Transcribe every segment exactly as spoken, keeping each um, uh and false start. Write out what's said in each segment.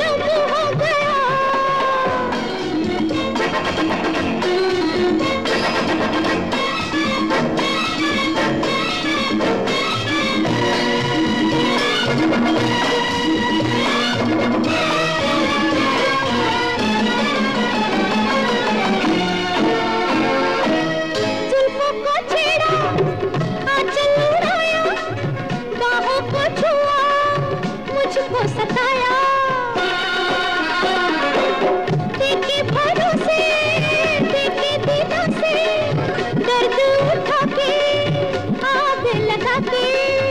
जुल्म हो गया। जुल्फों को छेड़ा, आंचल उड़ाया, बाहों को छुआ, मुझको सताया। देखे भरोसे, देखे दिलों से, दर्द उठा के, आग लगा के।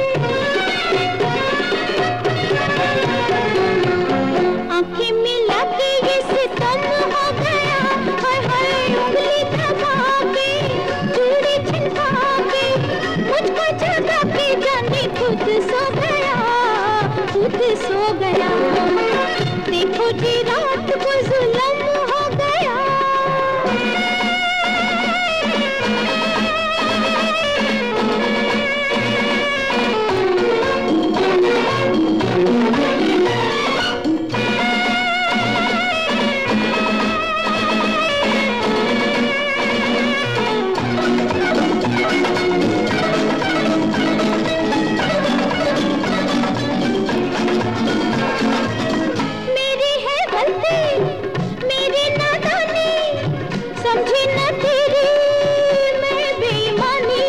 आंखें मिला के ये सितम हो गया। हाय हाय उंगली दबा के, चूड़ी छिनका के, मुझको जगा के जाने खुद सो गया, खुद सो गया। देखो जी रात को जुल्म हो गया। मेरी है गलती, मेरी नादानी, समझी न तेरी मैं बेईमानी।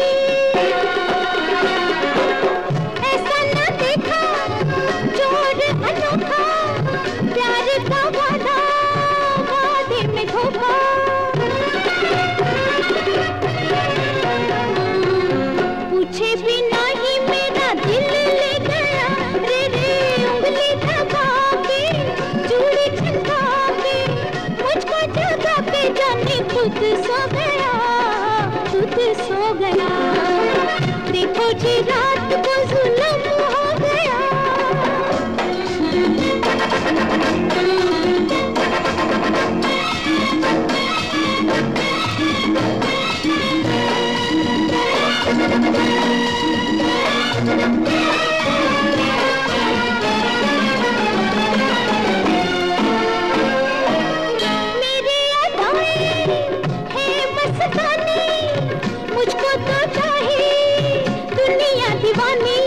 ऐसा न देखा चोर अनोखा, प्यार का वादा, वादे में धोखा। पूछे बिना ही मेरा दिल ले गया। रे रे उंगली दबा के, चूड़ी छिनका के, मुझको जगा के जाने खुद सो गया, खुद सो गया। देखो जी रात को जुल्म हो गया। मेरी अदाएं हैं मस्तानी, मुझको तो चाहे दुनिया दीवानी।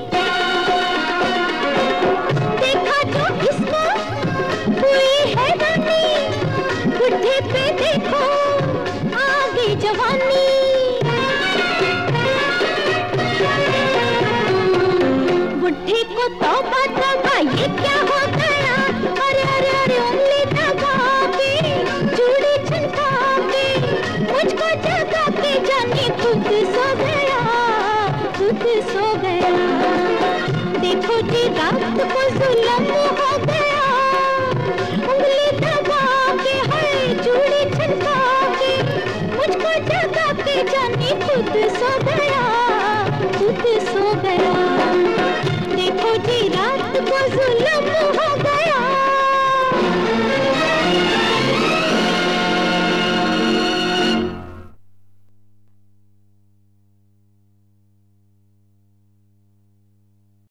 देखा जो इसको हुई हैरानी, बुढ़े पे देखो आगे जवानी। बुढ़े को तौबा तौबा ये क्या हो गया। अरे अरे अरे उंगली दबा के, चूड़ी छिनका के, मुझको जगा के जाने खुद सो गया, खुद सो गया। देखो जी रात को जुल्म हो गया। उंगली दबा के, है चूड़ी छिनका के, मुझको जगा के जाने खुद सो गया, खुद सो गया। देखो जी रात को जुल्म हो